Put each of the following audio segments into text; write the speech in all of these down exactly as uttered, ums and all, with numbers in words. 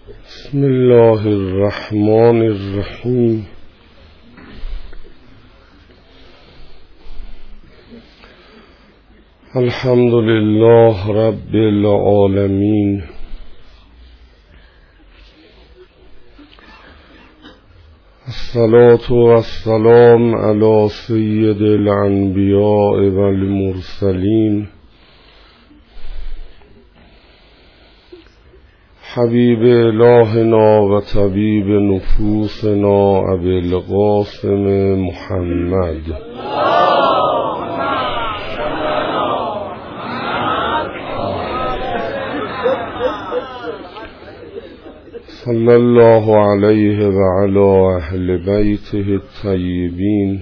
بسم الله الرحمن الرحیم. الحمد لله رب العالمین. الصلاة والسلام علی سید الانبیاء والمرسلین حبیب الهنا و طبیب نفوسنا ابی القاسم محمد صلی الله علیه و علی اهل بیته الطیبین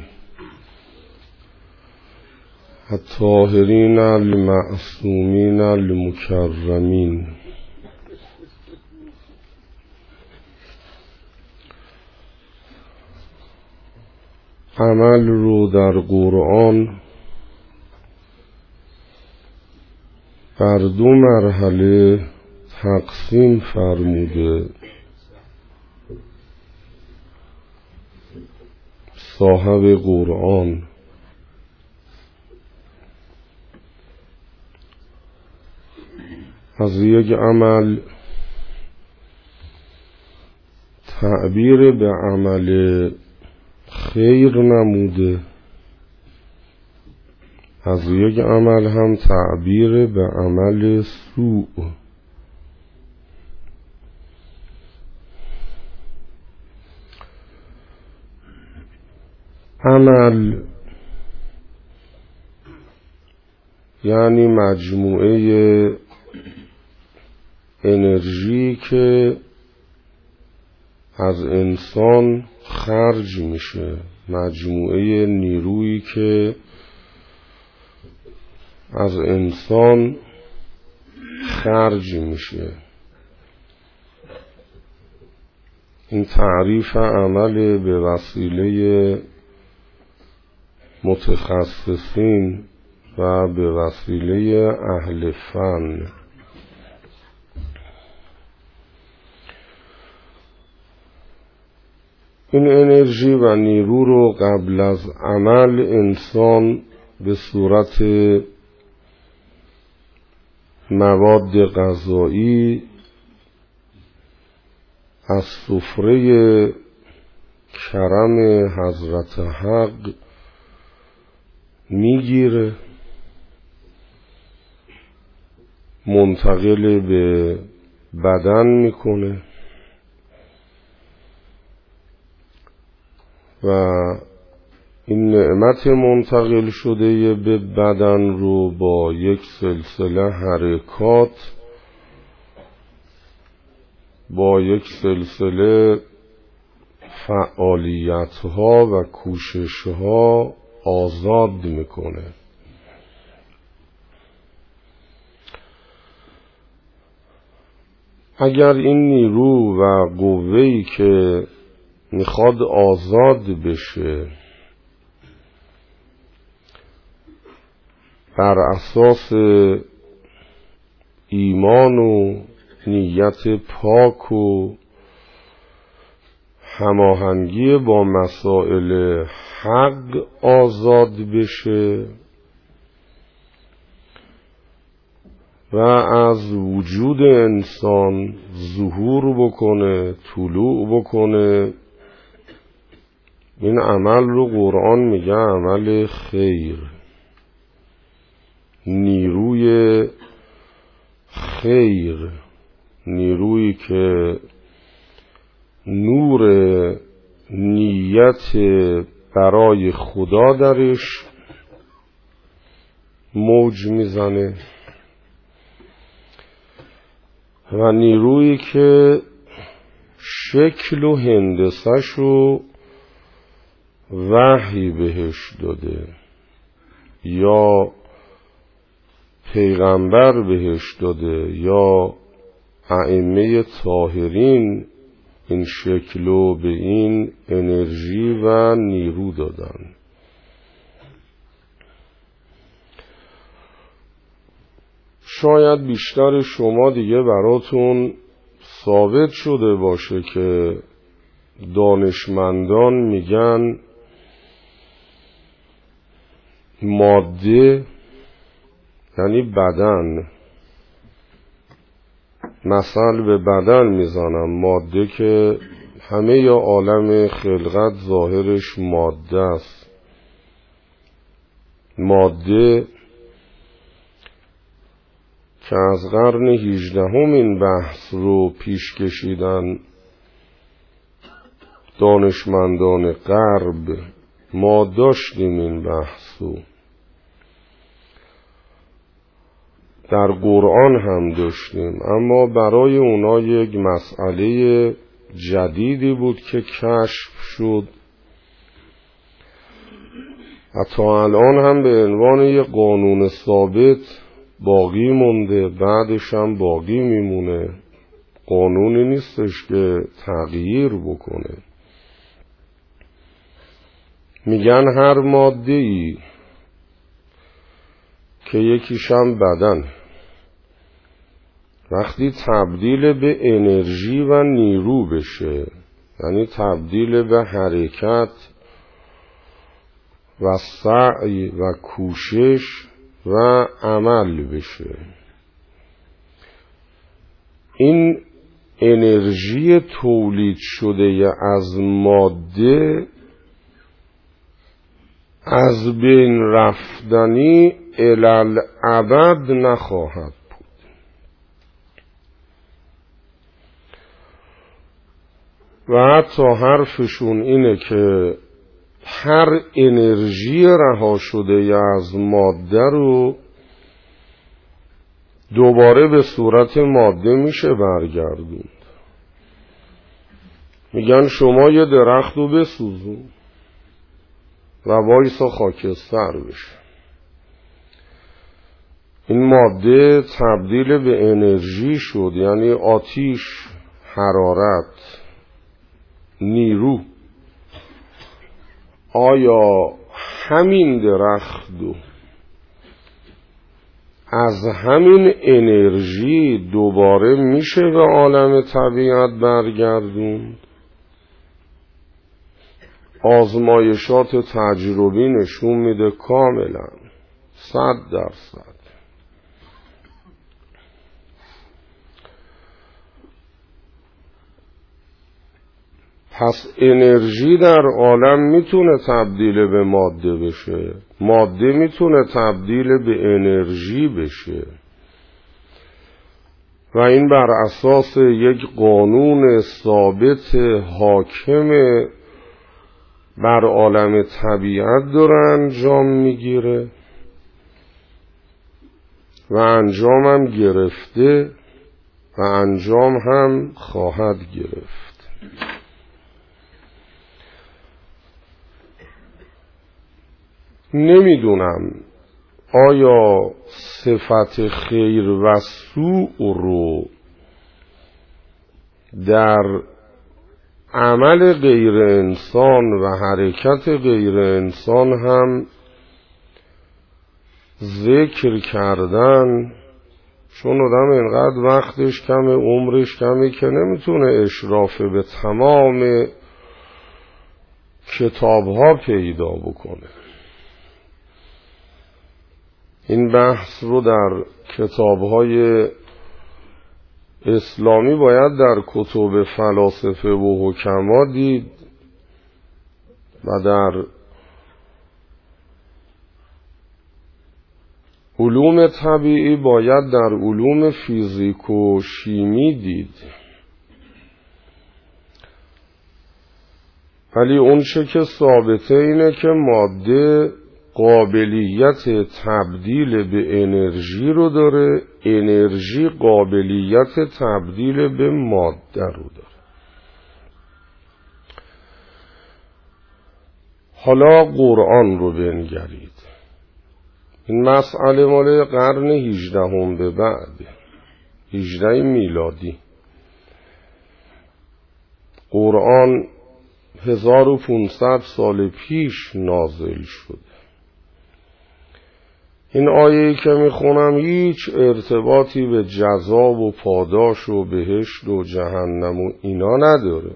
الطاهرین المعصومین المکرمین. عمل رو در قرآن بر دو مرحله تقسیم فرموده. صاحب قرآن از یک عمل تعبیر به عمل خیر نموده، از یک عمل هم تعبیر به عمل سوء. عمل یعنی مجموعه انرژی که از انسان خرج میشه، مجموعه نیرویی که از انسان خرج میشه. این تعریف عمل به وسیله متخصصین و به وسیله اهل فن. این انرژی و نیرو رو قبل از عمل انسان به صورت مواد غذایی از سفره کرم حضرت حق میگیره، منتقل به بدن میکنه و این نعمت منتقل شده به بدن رو با یک سلسله حرکات، با یک سلسله فعالیت ها و کوشش ها آزاد میکنه. اگر این نیرو و قوه‌ای که میخواد آزاد بشه بر اساس ایمان و نیت پاک و هماهنگی با مسائل حق آزاد بشه و از وجود انسان ظهور بکنه، طلوع بکنه، این عمل رو قرآن میگه عمل خیر. نیروی خیر، نیرویی که نور نیت برای خدا درش موج میزنه و نیرویی که شکل و هندسش و وحی بهش داده یا پیغمبر بهش داده یا ائمه طاهرین این شکلو به این انرژی و نیرو دادن. شاید بیشتر شما دیگه براتون ثابت شده باشه که دانشمندان میگن ماده یعنی بدن، مثل به بدن میزنم، ماده که همه یا عالم خلقت ظاهرش ماده است. ماده که از قرن هجدهم این بحث رو پیش کشیدن دانشمندان غرب، ما داشتیم این بحث رو، در قرآن هم داشتیم، اما برای اونا یک مسئله جدیدی بود که کشف شد و تا الان هم به عنوان یک قانون ثابت باقی مونده، بعدش هم باقی میمونه. قانونی نیستش که تغییر بکنه. میگن هر ماده‌ای که یکیش هم بدن وقتی تبدیل به انرژی و نیرو بشه، یعنی تبدیل به حرکت و سعی و کوشش و عمل بشه، این انرژی تولید شده از ماده از بین رفتنی الالعبد نخواهد بود. و حتی حرفشون اینه که هر انرژی رها شده از ماده رو دوباره به صورت ماده میشه برگردوند. میگن شما یه درخت رو بسوزون و وایسا خاکستر بشه، این ماده تبدیل به انرژی شد، یعنی آتیش، حرارت، نیرو. آیا همین درخت رو از همین انرژی دوباره میشه به عالم طبیعت برگردوند؟ آزمایشات تجربی نشون میده کاملا صد درصد. پس انرژی در عالم میتونه تبدیل به ماده بشه، ماده میتونه تبدیل به انرژی بشه و این بر اساس یک قانون ثابت حاکم بر عالم طبیعت داره انجام میگیره و انجام هم گرفته و انجام هم خواهد گرفت. نمیدونم آیا صفت خیر و سوء رو در عمل غیر انسان و حرکت غیر انسان هم ذکر کردن، چون آدم اینقدر وقتش کمه، عمرش کمه که نمیتونه اشراف به تمام کتابها پیدا بکنه. این بحث رو در کتابهای اسلامی باید در کتب فلاسفه و حکما دید و در علوم طبیعی باید در علوم فیزیک و شیمی دید. ولی اون چه که ثابته اینه که ماده قابلیت تبدیل به انرژی رو داره، انرژی قابلیت تبدیل به ماده رو داره. حالا قرآن رو بنگرید. این مسئله مال قرن هجدهم به بعد، هجده میلادی. قرآن هزار و پانصد سال پیش نازل شد. این آیه‌ای که میخونم هیچ ارتباطی به جزا و پاداش و بهشت و جهنم و اینا نداره.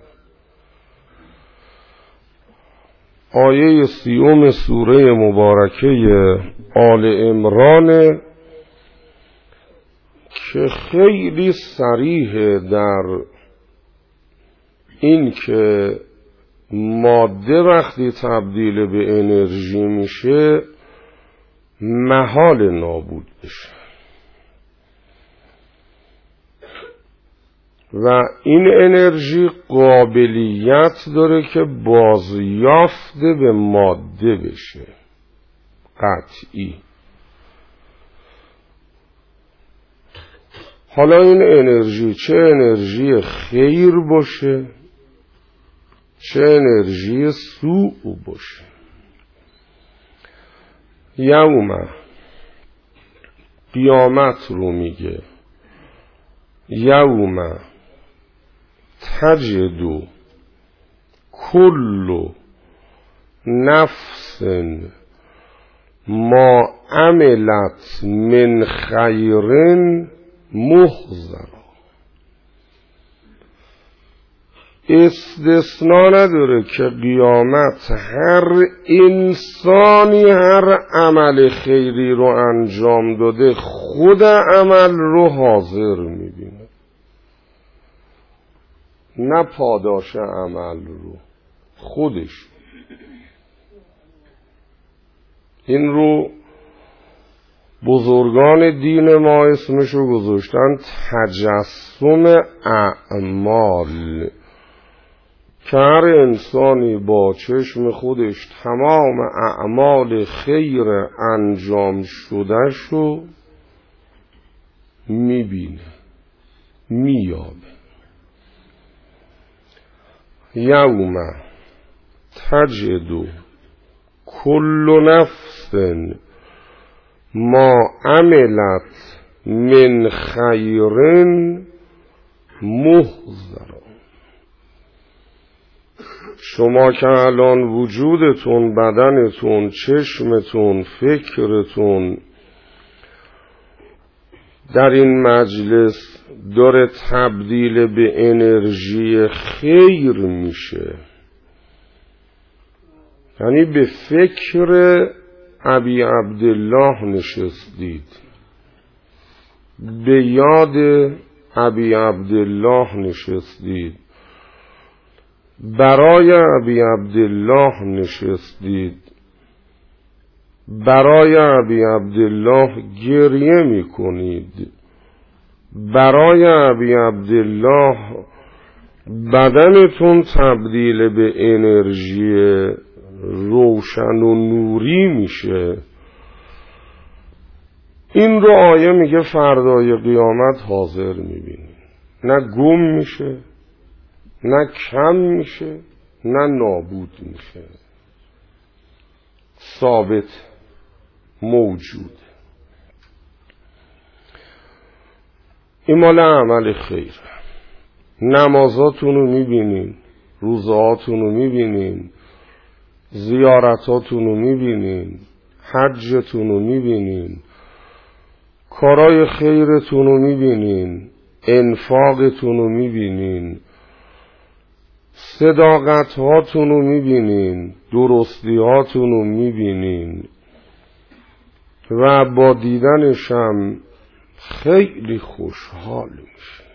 آیه سیوم سوره مبارکه آل عمران که خیلی صریح در این که ماده وقتی تبدیل به انرژی میشه محال نابود بشه و این انرژی قابلیت داره که بازیافته به ماده بشه، قطعی. حالا این انرژی چه انرژی خیر باشه چه انرژی سوء باشه. یوم قیامت رو میگه یوم تجد کل نفس ما عملت من خیر محضرا. استثناء نداره که قیامت هر انسانی هر عمل خیری رو انجام داده خود عمل رو حاضر میبینه، نه پاداش عمل رو، خودش. این رو بزرگان دین ما اسمشو گذاشتن تجسم اعمال، که هر انسانی با چشم خودش تمام اعمال خیر انجام شده شو میبینه، میابه. یوم تجد کل نفس ما عملت من خیر محضرا. شما که الان وجودتون، بدنتون، چشمتون، فکرتون در این مجلس داره تبدیل به انرژی خیر میشه، یعنی به فکر ابی عبدالله نشستید، به یاد ابی عبدالله نشستید، برای ابی عبدالله نشستید، برای ابی عبدالله گریه میکنید، برای ابی عبدالله بدنتون تبدیل به انرژی روشن و نوری میشه. این رو آیه میگه فردای قیامت حاضر میبینی، نه گم میشه، نه کم میشه، نه نابود میشه، ثابت موجود. این مال عمل خیر. نمازاتون رو میبینین، روزهاتون رو میبینین، زیارتاتون رو میبینین، حجتون رو میبینین، کارای خیرتون رو میبینین، انفاقتون رو میبینین، صداقت هاتون رو میبینین، درستی هاتون رو میبینین و با دیدنشم خیلی خوشحال میشین.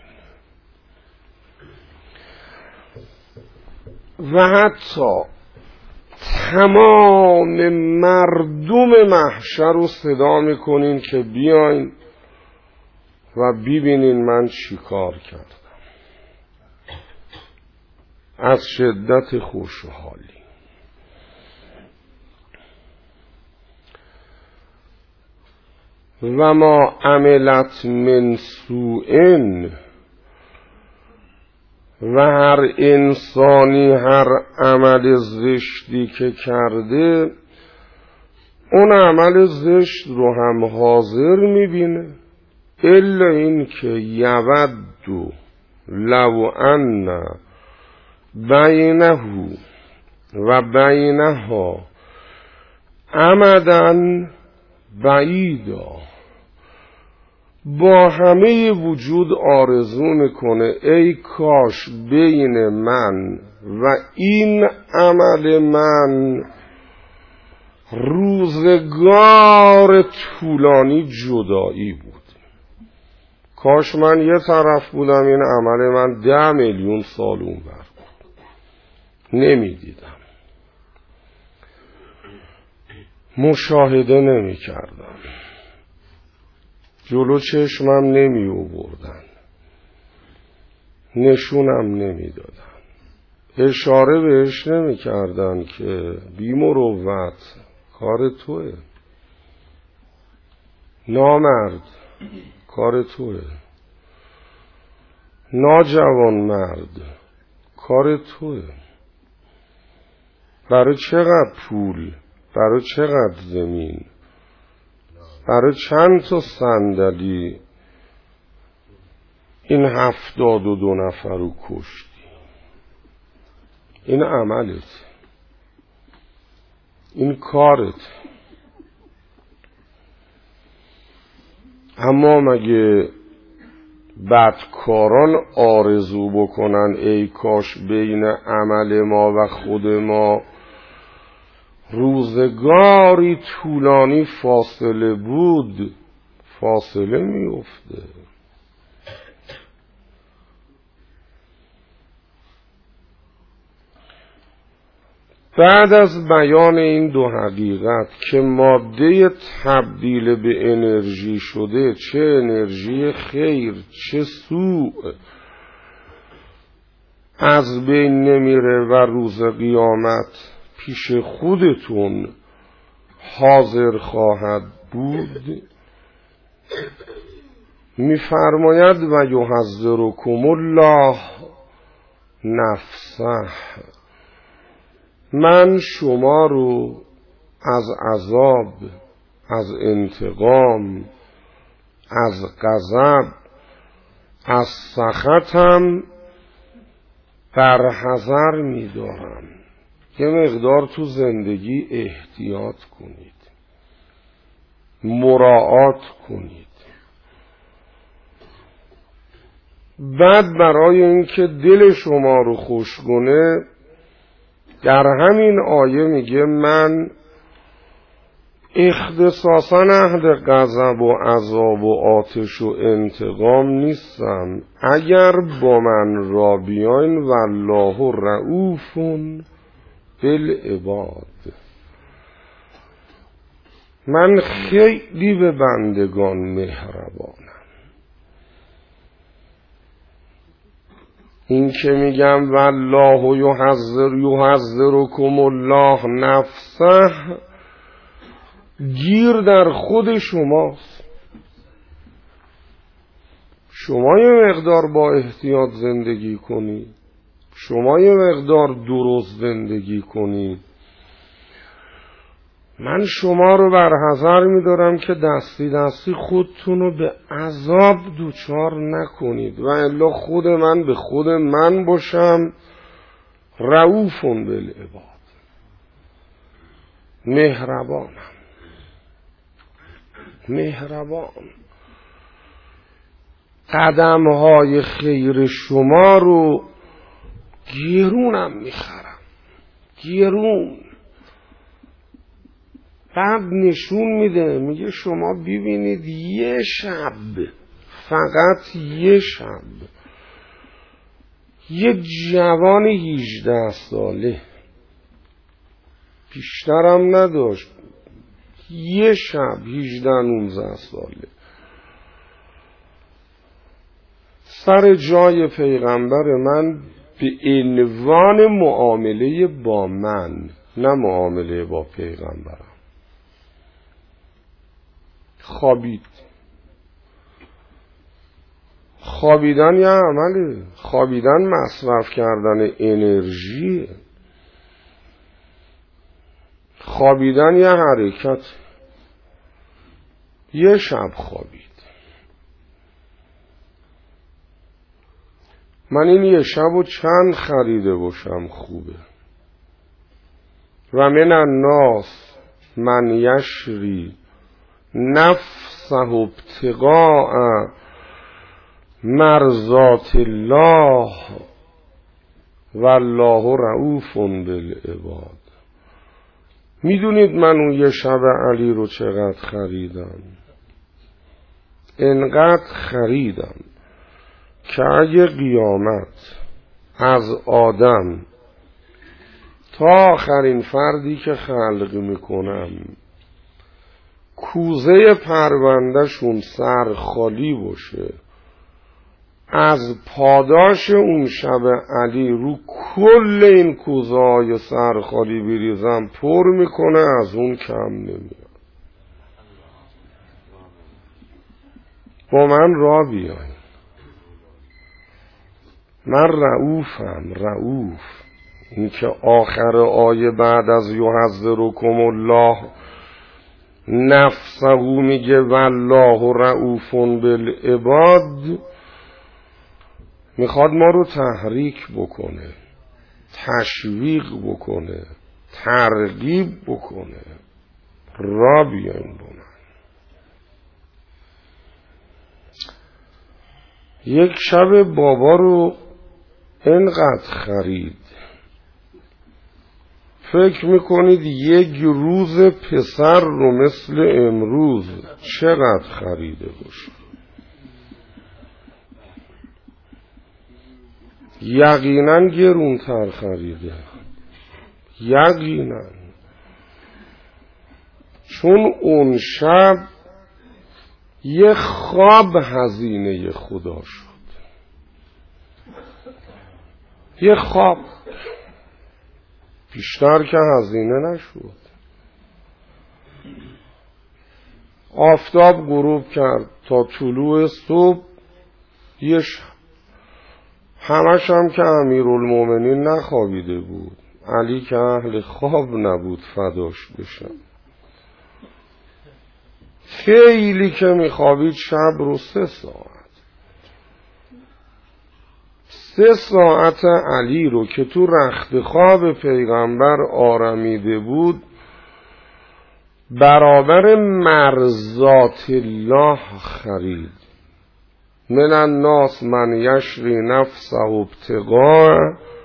و حتی تمام مردم محشر رو صدا میکنین که بیاین و ببینین من چی کار کردم، از شدت خوشحالی. و ما عملت من سوء، و هر انسانی هر عمل زشتی که کرده اون عمل زشت رو هم حاضر میبینه، الا این که یود لو ان بینه و بینها امدن بعیدا با همه وجود آرزو میکنه ای کاش بین من و این عمل من روزگار طولانی جدایی بود. کاش من یه طرف بودم این عمل من ده میلیون سال اون بر بود. نمیدیدم، مشاهده نمی کردم، جلو چشمم نمی آوردن، نشونم نمی دادن، اشاره بهش نمی کردن که بی مروت کار توه، نامرد کار توه، ناجوان مرد کار توه، برای چقدر پول، برای چقدر زمین، برای چند تا صندلی این هفتاد و دو نفر رو کشتی؟ این عملت، این کارت. اما مگه بدکاران آرزو بکنن ای کاش بین عمل ما و خود ما روزگاری طولانی فاصله بود؟ فاصله میفته. بعد از بیان این دو حقیقت که ماده تبدیل به انرژی شده، چه انرژی خیر چه سوء، از بین نمیره و روز قیامت پیش خودتون حاضر خواهد بود، میفرماید و یحذرکم الله نفسه، من شما رو از عذاب، از انتقام، از غضب، از سخطم برحذر می‌دارم. یه مقدار تو زندگی احتیاط کنید، مراعات کنید. بعد برای اینکه دل شما رو خوش کنه در همین آیه میگه من اختصاصا اهل غضب و عذاب و آتش و انتقام نیستم، اگر با من را بیاین والله رؤوف بالعباد، من خیلی به بندگان مهربانم. این که میگم والله یحذر یحذرکم الله نفسه، گیر در خود شماست. شما یه مقدار با احتیاط زندگی کنید، شما یه مقدار درست زندگی کنید. من شما رو برحذر می‌دارم که دستی دستی خودتون رو به عذاب دوچار نکنید و الا خود من به خود من باشم رؤوف بالعباد، مهربانم، مهربان. قدم‌های خیر شما رو گرونم میخرم، گرون. بعد نشون میده، میگه شما ببینید یه شب، فقط یه شب، یه جوان هجده ساله، بیشترم نداشت، یه شب هجده نوزده ساله، سر جای پیغمبر من به عنوان معامله با من، نه معامله با پیغمبرم، خوابید. خوابیدن یه عمله، خوابیدن مصرف کردن انرژی، خوابیدن یه حرکت. یه شب خوابید. من این یه شب و چند خریده باشم خوبه. و من الناس من یشری نفسه ابتغاء مرضات الله والله رؤوف بالعباد. میدونید من اون یه شب علی رو چقدر خریدم؟ انقدر خریدم که اگه قیامت از آدم تا آخرین فردی که خلق میکنم کوزه پروندهشون سر خالی باشه، از پاداش اون شب علی رو کل این کوزه های سر خالی بریزم پر میکنه، از اون کم نمیاد. با من را بیاین، من رؤوفم. رؤوف این که آخر آیه بعد از یحذرکم الله نفسه میگه والله رؤوف بالعباد، میخواد ما رو تحریک بکنه، تشویق بکنه، ترغیب بکنه. را بیاین با من. یک شب بابا رو اینقدر خرید، فکر میکنید یک روز پسر رو مثل امروز چقدر خریده باشه؟ یقینا گرونتر خریده، یقینا. چون اون شب یه خواب هزینه خدا شد، یه خواب، بیشتر که هزینه نشد. آفتاب غروب کرد تا طلوع صبح یه شب، همش هم که امیرالمومنین نخوابیده بود، علی که اهل خواب نبود فداش بشن. خیلی که میخوابید شب رو سه ساعت سه ساعت علی رو که تو رخت خواب پیغمبر آرمیده بود برابر مرضات الله خرید. من الناس من یشری نفسه ابتغاء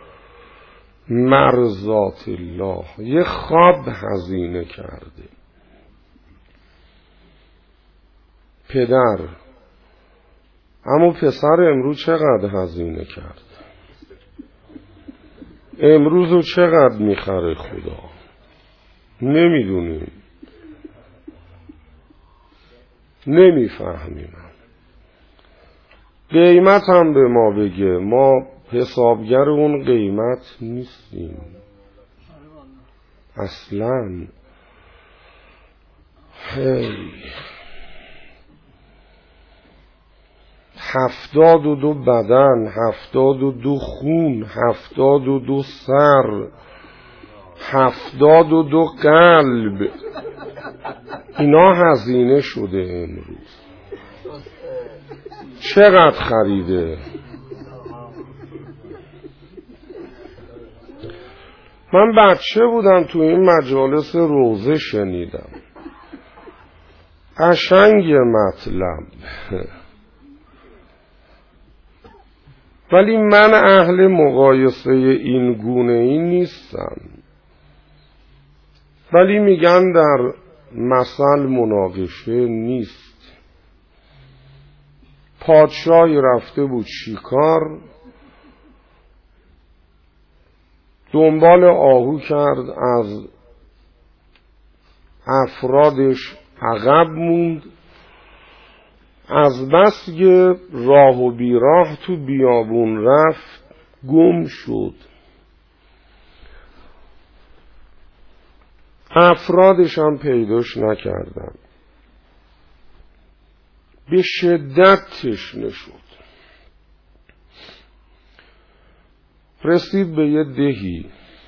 مرضات الله. یه خواب هزینه کرده. پدر اما پسر امروز چقدر هزینه کرد؟ امروز رو چقدر میخره خدا؟ نمیدونیم، نمیفهمیم. قیمت هم به ما بگه، ما حسابگر اون قیمت نیستیم اصلا. هی هفتاد و دو بدن، هفتاد و دو خون، هفتاد و دو سر، هفتاد و دو قلب، اینا هزینه شده امروز. چقدر خریده؟ من بچه بودم تو این مجالس روزه شنیدم، قشنگ مطلب، ولی من اهل مقایسه این گونه ای نیستم. ولی میگن در مثل مناقشه نیست. پادشاهی رفته بود شکار، دنبال آهو کرد، از افرادش عقب موند، از بس که راه و بیراه تو بیابون رفت گم شد. افرادش هم پیداش نکردن. به شدت تشنه شد. رسید به یه دهی.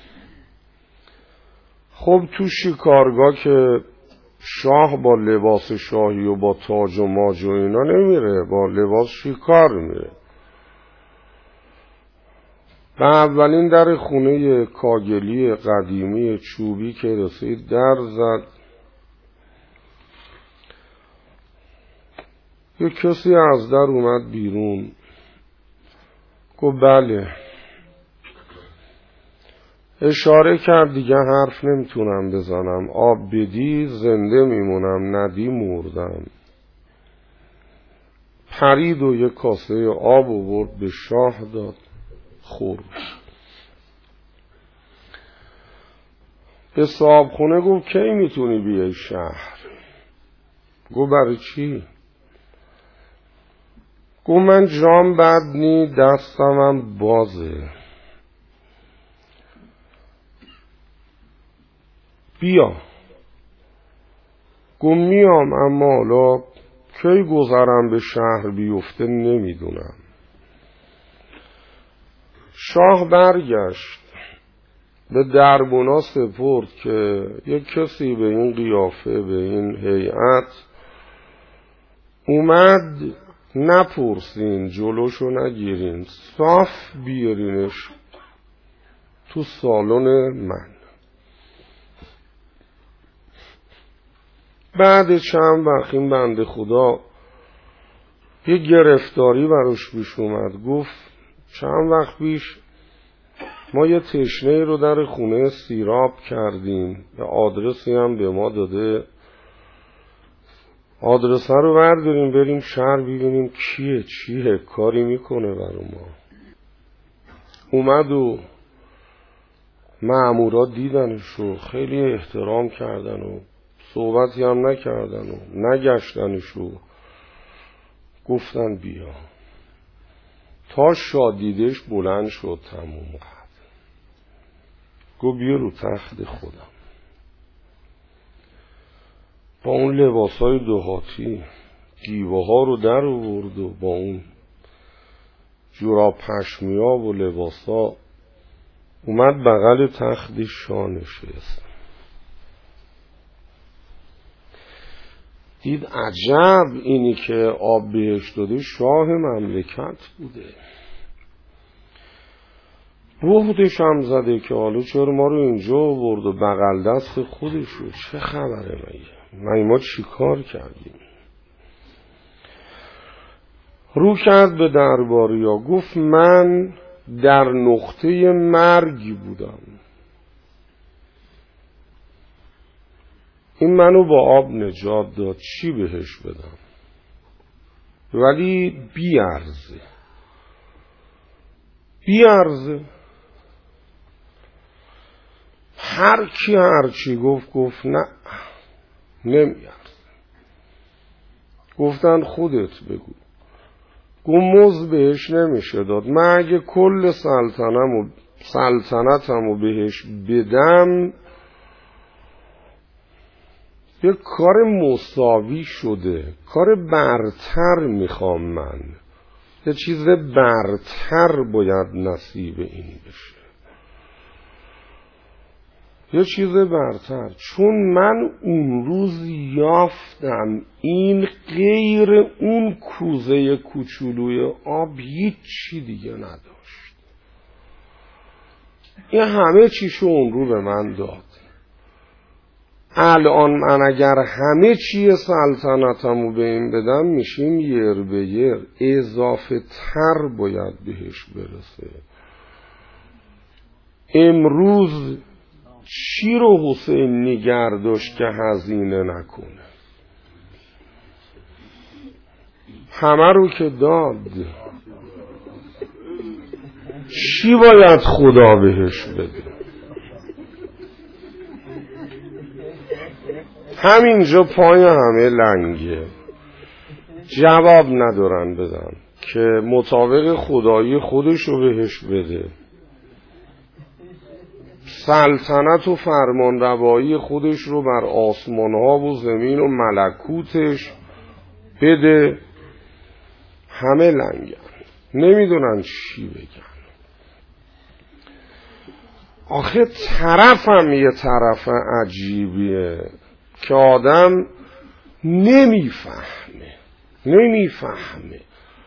خب تو شکارگاه که شاه با لباس شاهی و با تاج و ماج و اینا نمیره، با لباس شکار میره. به اولین در خونه کاگلی قدیمی چوبی که رسید در زد. یک کسی از در اومد بیرون، گفت بله. اشاره کرد دیگه حرف نمیتونم بزنم، آب بدی زنده میمونم، ندی مردم. پرید و یک کاسه آب آورد به شاه داد، خورد. به صاحبخونه گفت کی میتونی بیای شهر؟ گفت برای چی؟ گفت من جام بد نی، دستمم بازه. بیا. گفت میام، اما حالا کی گذرم به شهر بیفته نمیدونم. شاه برگشت، به دربونا سپرد که یک کسی به این قیافه، به این هیئت اومد، نپرسین، جلوشو نگیرین، صاف بیارینش تو سالن من. بعد چند وقت این بنده خدا یه گرفتاری براش پیش اومد. گفت چند وقت پیش ما یه تشنه رو در خونه سیراب کردیم، به آدرسی هم به ما داده، آدرس رو برداریم بریم شهر ببینیم کیه چیه کاری میکنه برای ما. اومد و مأمورا دیدنش و خیلی احترام کردن و صحبتی هم نکردن و نگشتنش و گفتن بیا. تا شادیدش بلند شد تموم قد، گو بیا رو تخت خودم. با اون لباسای دهاتی گیوه ها رو در آورد و با اون جوراب پشمیا و لباسا اومد بغل تخت شاه نشست. دید عجب، اینی که آب بهش داده شاه مملکت بوده. بهدش هم زده که حالا چرا ما رو اینجا آورد و بغل دست خودشو، چه خبره مگه؟ ما ما چی کار کردیم؟ رو کرد به درباریا، گفت من در نقطه مرگی بودم، این منو با آب نجات داد، چی بهش بدم؟ ولی بیارزه بیارزه هر کی هر چی گفت گفت نه نمیارزه. گفتن خودت بگو. گفت مزد بهش نمیشه داد، من اگه کل سلطنتم و سلطنتم و بهش بدم یه کار مساوی شده، کار برتر میخوام من، یه چیز برتر باید نصیب این بشه، یه چیز برتر. چون من اون روز یافتم این غیر اون کوزه کوچولوی آب هیچ چی دیگه نداشت، این همه چیشو اون رو به من داد. الان من اگر همه چی سلطنتمو به این بدم میشیم یر به یر، اضافه تر باید بهش برسه. امروز چی رو حسین نگر داشت که هزینه نکنه؟ همه رو که داد، چی باید خدا بهش بده؟ همینجا پای همه لنگه، جواب ندارن بدن که مطابق خدایی خودش رو بهش بده، سلطنت و فرمان روایی خودش رو بر آسمان ها و زمین و ملکوتش بده. همه لنگن، نمیدونن چی بگن. آخه طرفم یه طرف عجیبیه که آدم نمیفهمه نمیفهمه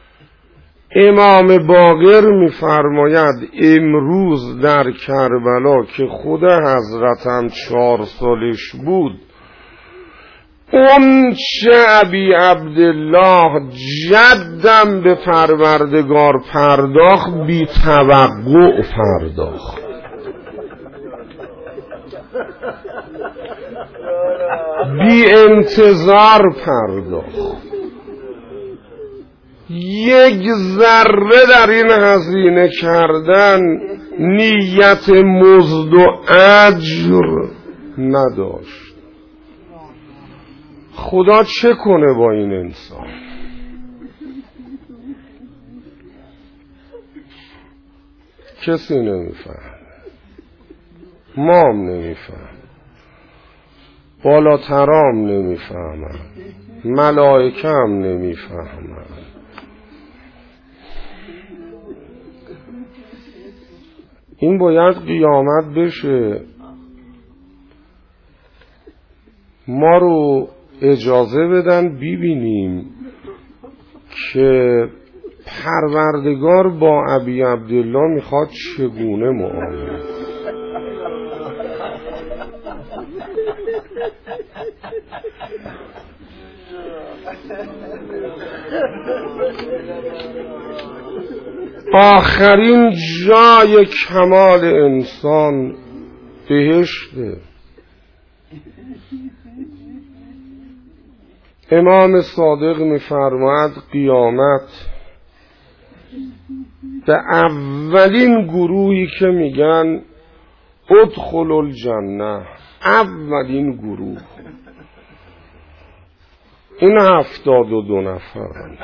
امام باقر میفرماید امروز در کربلا که خود حضرتم چهار سالش بود، اون چه ابی عبدالله جدم به پروردگار پرداخت، بی توقع پرداخت، بی انتظار پرداخت. یک ذره در این هزینه کردن نیت مزد و اجر نداشت. خدا چه کنه با این انسان؟ کسی نمیفهم، ما هم نمیفهم، بالاترام نمیفهمم، ملائکه هم نمیفهمم. این باید قیامت بشه، ما رو اجازه بدن ببینیم که پروردگار با ابی عبدالله میخواد چگونه معامله. آخرین جای کمال انسان بهشته. امام صادق می‌فرماید قیامت به اولین گروهی که میگن ادخلوا الجنه، اولین گروه این هفتاد و دو نفرن،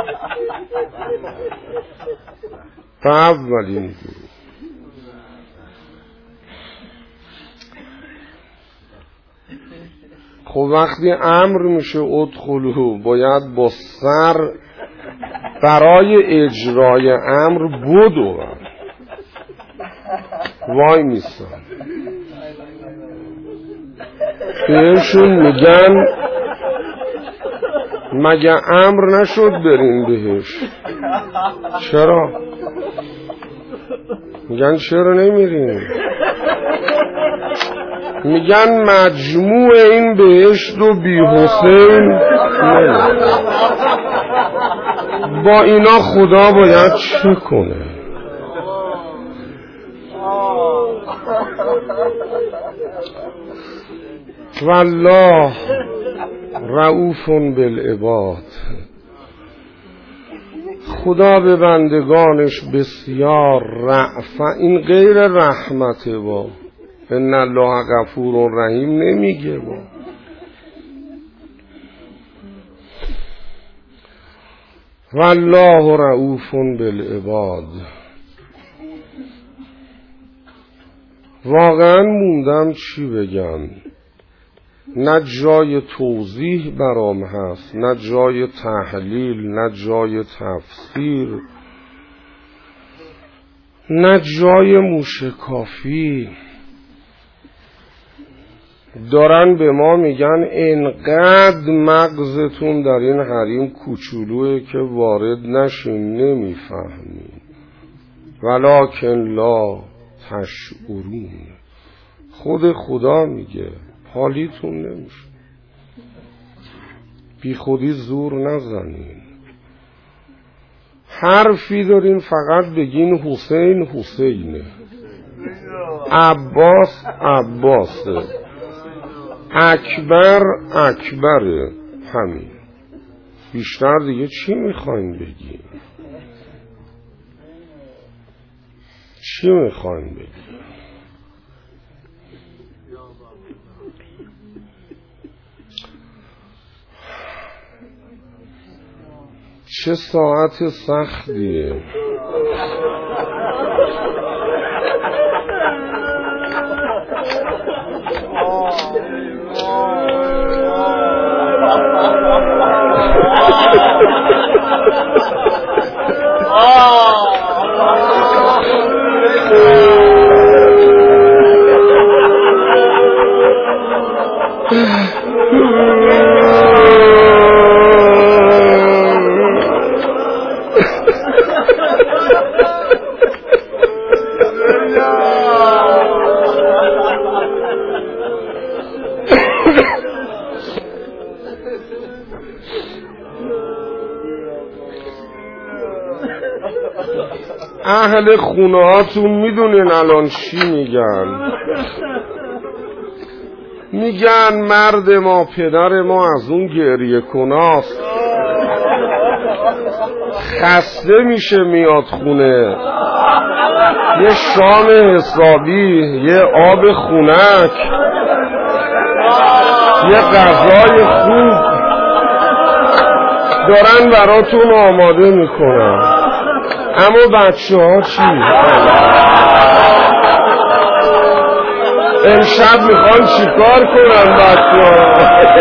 به اولین گروه. خب وقتی امر میشه ادخلوا، باید با سر برای اجرای امر بدو وای میستن. بهشون میگن مگه امر نشد برین بهش؟ چرا؟ میگن چرا نمیرین؟ میگن مجموع این بهشت و بی حسین نمید. با اینا خدا باید چه کنه؟ والله رؤوف بالعباد. خدا به بندگانش بسیار رأف، این غیر رحمته. با ان الله غفور رحیم نمیگه. با والله رؤوف بالعباد. واقعا موندم چی بگم، نه جای توضیح برام هست، نه جای تحلیل، نه جای تفسیر، نه جای موشکافی. دارن به ما میگن اینقدر مغزتون در این حریم کوچولوه که وارد نشین، نمیفهمین. ولکن لا تشعرون. خود خدا میگه حالیتون نمیشه. بی خودی زور نزنین. حرفی دارین فقط بگین حسین حسینه، عباس عباسه، اکبر اکبره. همین، بیشتر دیگه چی میخواین بگین؟ چی میخواین بگین؟ چه ساعت سختیه. اهل خونه هاتون میدونین الان چی میگن؟ میگن مرد ما پدر ما از اون گریه کناست، خسته میشه میاد خونه، یه شام حسابی، یه آب خنک، یه غذای خوب دارن براتون آماده میکنن. اما بچه ها چی؟ امشب میخوان چی کار کنن بچه ها؟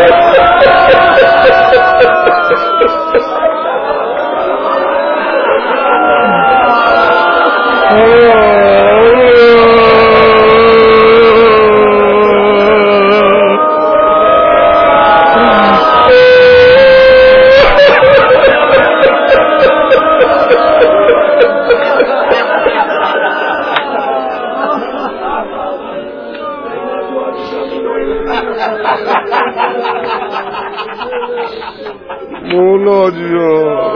مولا جان،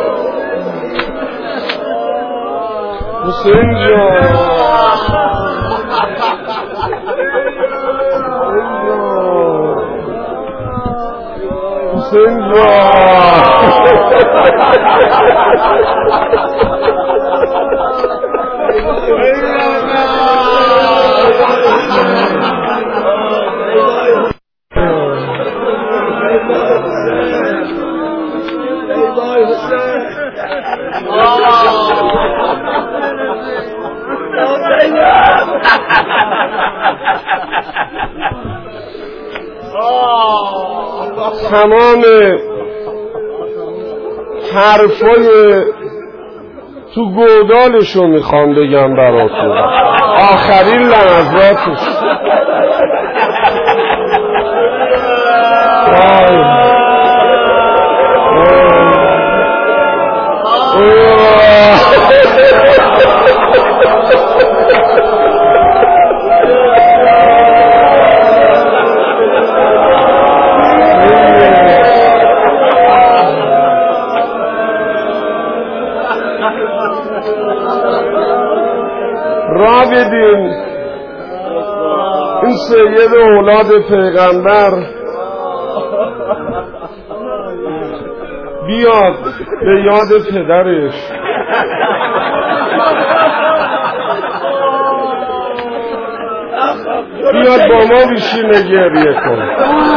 حسین جان، حسین تمام حرفای تو گودالشو میخوام بگم براتون، آخرین لحظاتش. را بدین این سید اولاد پیغمبر بیاد به یاد پدرش، بیاد با ما بشینه گریه کن.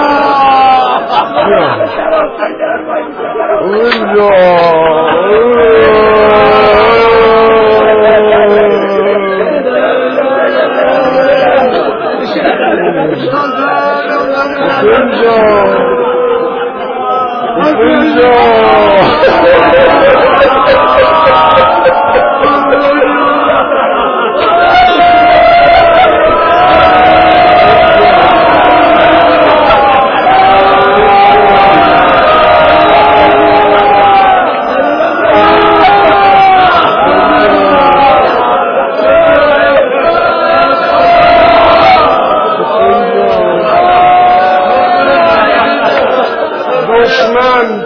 دشمن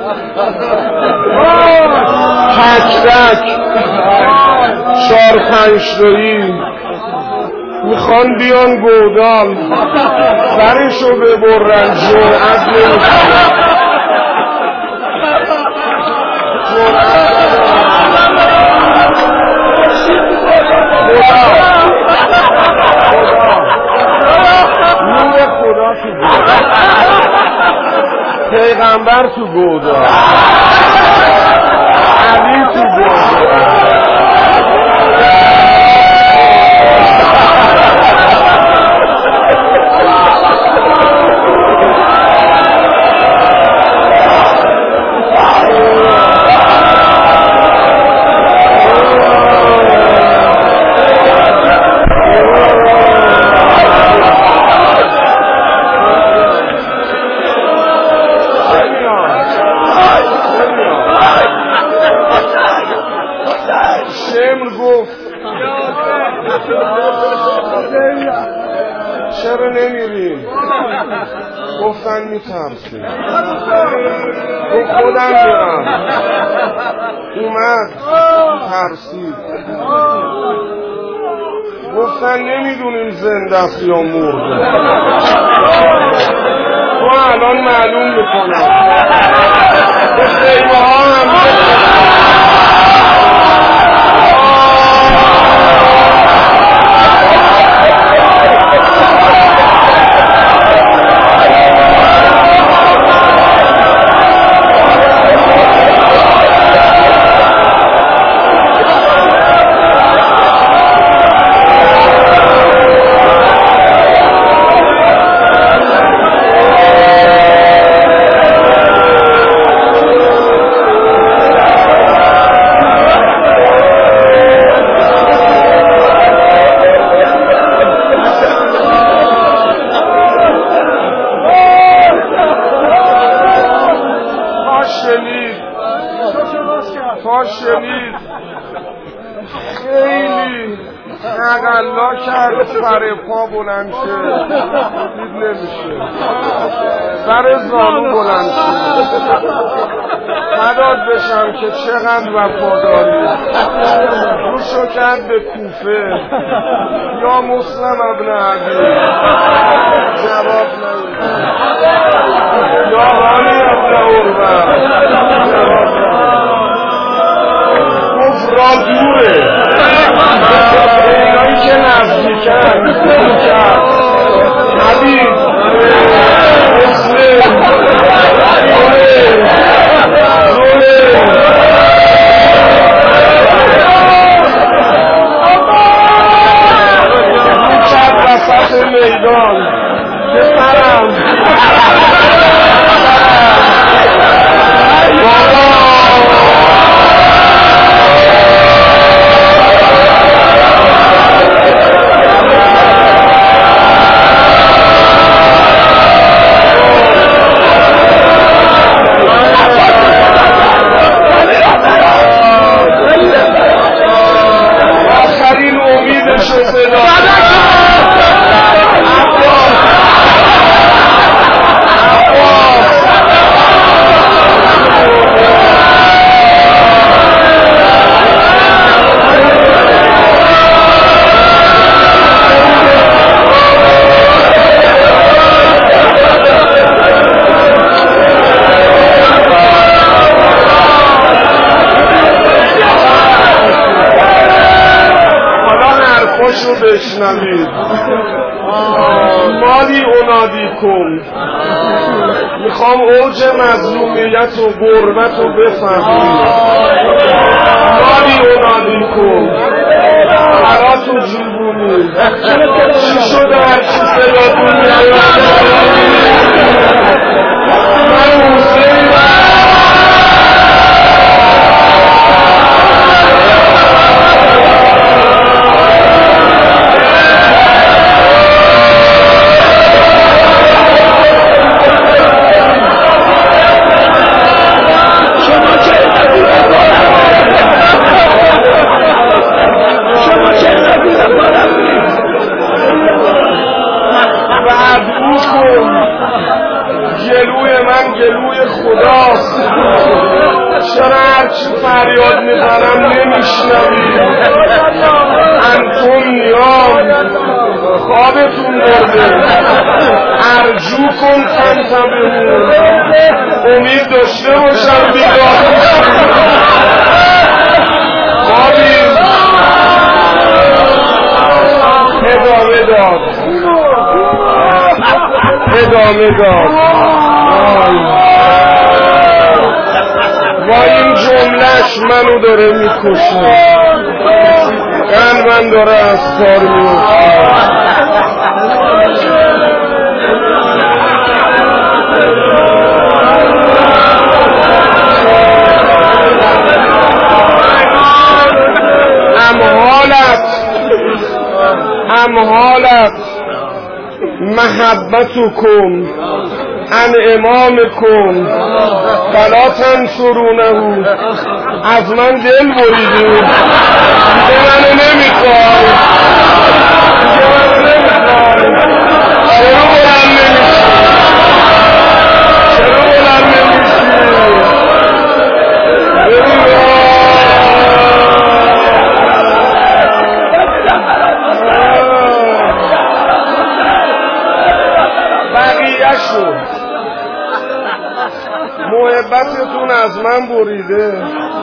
تک تک چار پنج تایی میخوان بیان گودال سرشو ببرن، جرأت نمیکنن. نور خدا تو گودال، پیغمبر تو گودال، علی تو گودال. چرا نمیریم؟ گفتن میترسی. گفت خودم میرم. اومد ترسید. گفتن نمیدونیم زنده است یا مرده. تو الان معلوم میکنم. خیمه ها هم شنید خیلی تقلا کرد سر پا بلند شه دید نمیشه سر زانو بلند شه فدات بشم که چقدر وفاداری روشو کرد به کوفه یا مسلم ابن علی جواب نمید یا حالی ابن عروه جواب را دوره اینایی که نزدیکن نزدیکن حبیب مسلم دوره دوره چند وسط میدان پسرم بشنوید مالی اونادیکم میخوام اوج مظلومیت و غربت رو بفهمید مالی اونادیکم حرات و جیبونی چی شده هرچی صداتون میاد من حسین گلوی من گلوی خداست چرا هرچی فریاد میزنم نمیشنوید انتم نیام خوابتون برده ارجو کن تنتبهون امید داشته باشم بیدار خوابیم ادامه داد ادامه داد و این جملهش منو داره میکشه قلبم داره از کار میفته امحالت امحالت محبتکم ان امامکم فلا تنصرونه از من دل بریدید دیگه منو نمیخوای دیگه منو نمیخوای چرا برم نمیخوای شد. محبتتون از من بریده.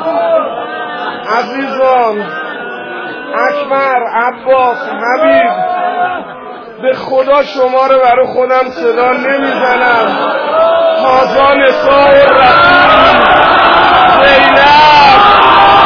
عزیزان، اکبر، عباس، حبیب، به خدا شما رو برای خودم صدا نمیزنم. تازا نساء رسول، زینب،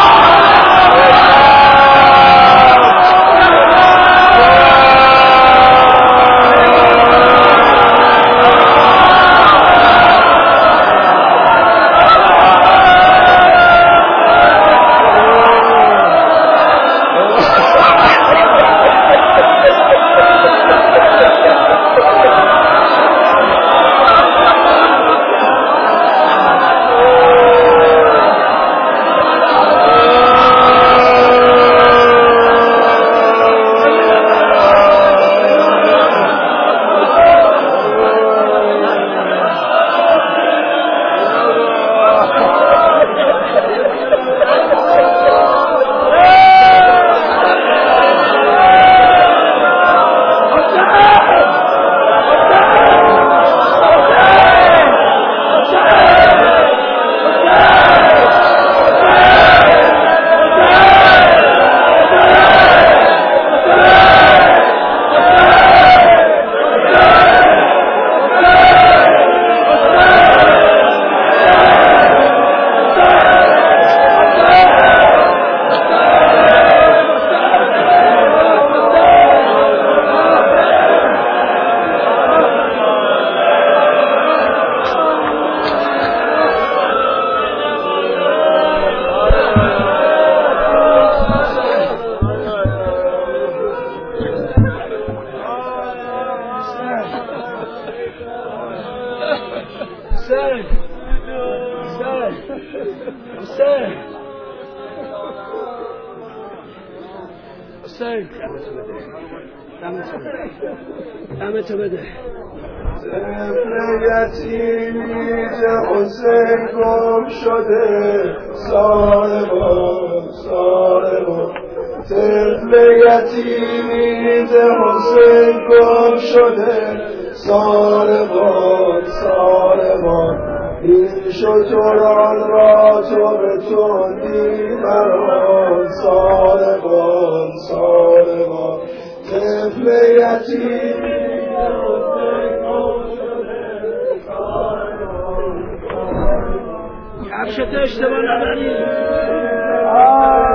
دمتو بده. طفل یتیمی که حسین گم شده، ساربان ساربان. طفل یتیمی که حسین گم شده، ساربان ساربان. این شتران را تو به تندی بران، ساربان ساربان. طفل یتیمی کفشت اشتباه نبری.